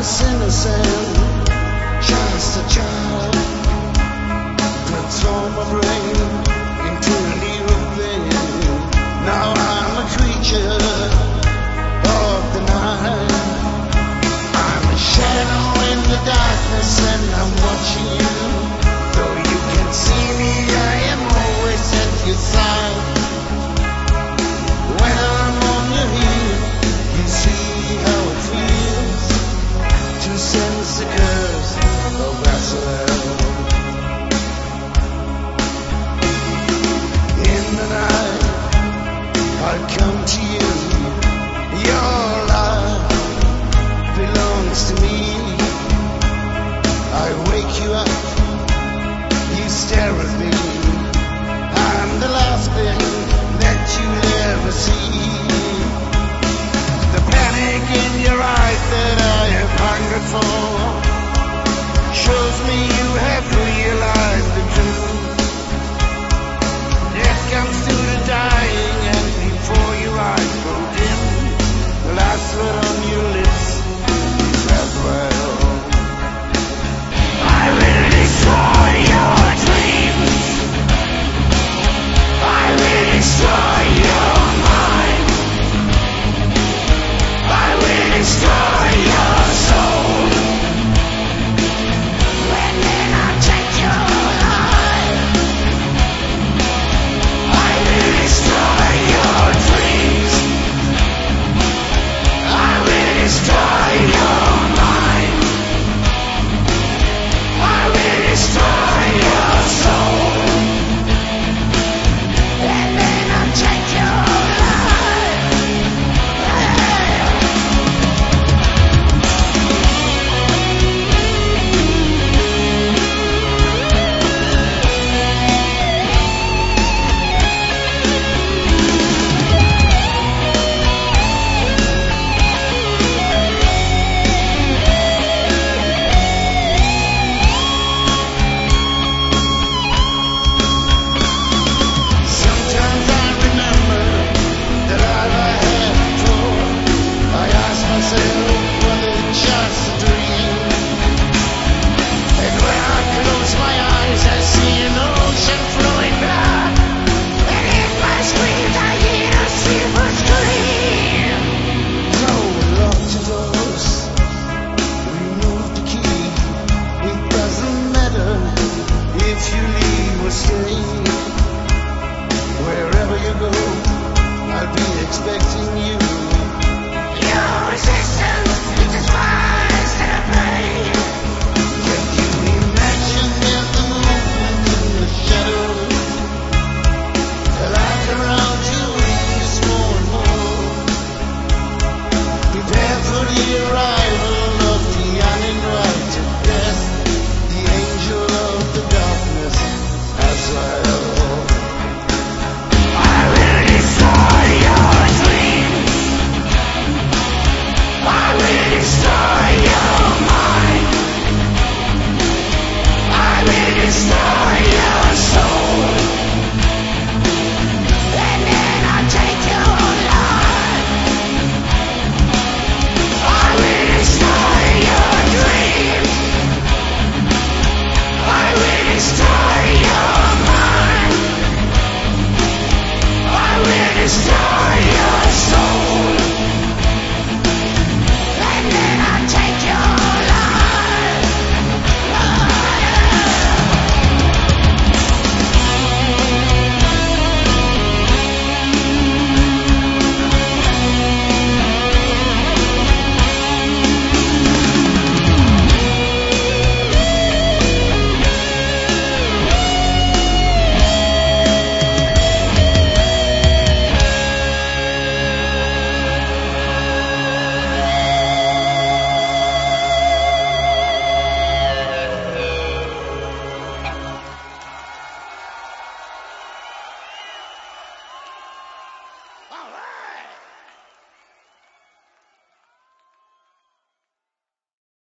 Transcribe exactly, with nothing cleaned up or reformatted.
was innocent, just a child. Transform my brain into an evil thing. Now I'm a creature of the night. I'm a shadow in the darkness and I'm watching you. Though you can see me, I am always at your side. When I'm on your heel, you see how it feels to sense the curves of Brazil. In the night, I'll come to you. Your life belongs to me. I wake you up, you stare at me. I'm the last thing that you'll ever see. The panic in your eyes that I have hungered for shows me you have